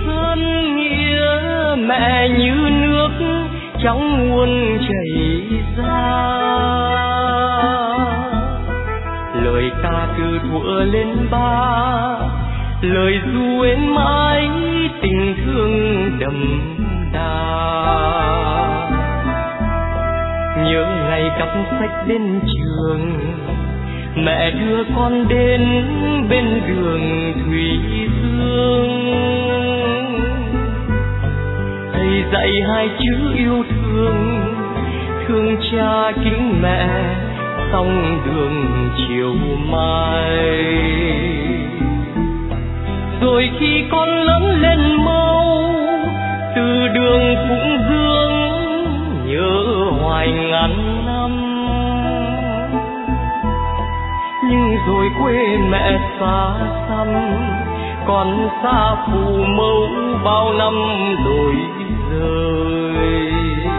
ơn nghĩa mẹ như nước trong nguồn chảy ra. Lời ca từ thuở lên ba, lời ru êm mãi tình thương đậm đà. Nhớ ngày cặp sách đến trường, mẹ đưa con đến bên đường thủy dương. Thầy dạy hai chữ yêu thương, thương cha kính mẹ, song đường chiều mai. Rồi khi con lớn lên mau, từ đường Phụng Dương nhớ hoài ngàn năm. Nhưng rồi quê mẹ xa xăm, con xa Phù Mẫu bao năm rồi rời.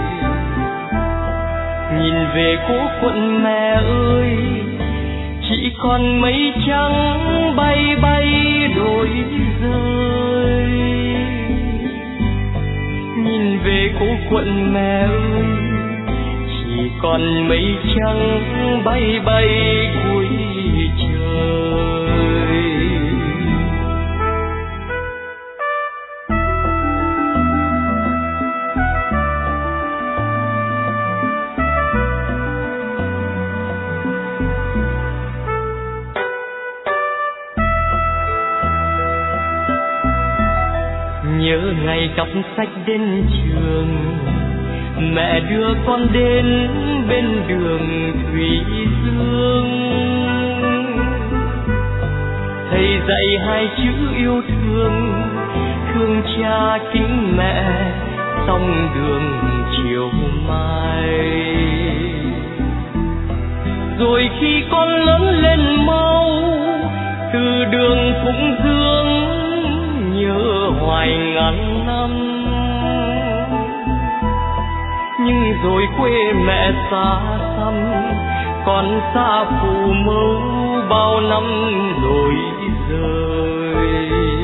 Nhìn về cố quận mẹ ơi, chỉ còn mây trắng bay bay đổi rơi. Nhìn về cố quận mẹ ơi, chỉ còn mây trắng bay bay cuối trời. Nhớ ngày cặp sách đến trường, mẹ đưa con đến bên đường thủy dương. Thầy dạy hai chữ yêu thương, thương cha kính mẹ, song đường chiều mai. Rồi khi con lớn lên mau, từ đường Phụng Dương nhớ hoài ngàn năm. Nhưng rồi quê mẹ xa xăm, con xa Phù Mẫu bao năm rồi rời.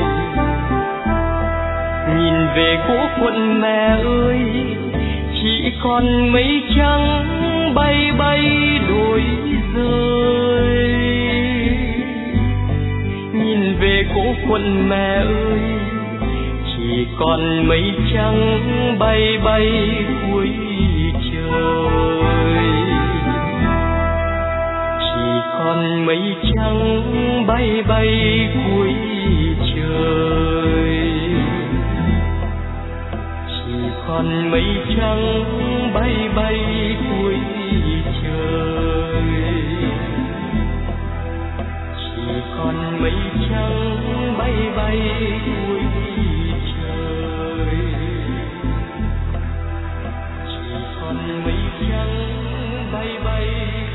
Nhìn về cố quận mẹ ơi, chỉ còn mây trắng bay bay đổi rơi. Nhìn về cố quận mẹ ơi, chỉ còn mây trắng bay bay cuối trời. Chỉ còn mây trắng bay bay cuối trời. Chỉ còn mây trắng bay bay cuối trời. Chỉ còn mây trắng bay bay cuối trời. Chỉ còn mây trắng bay bay.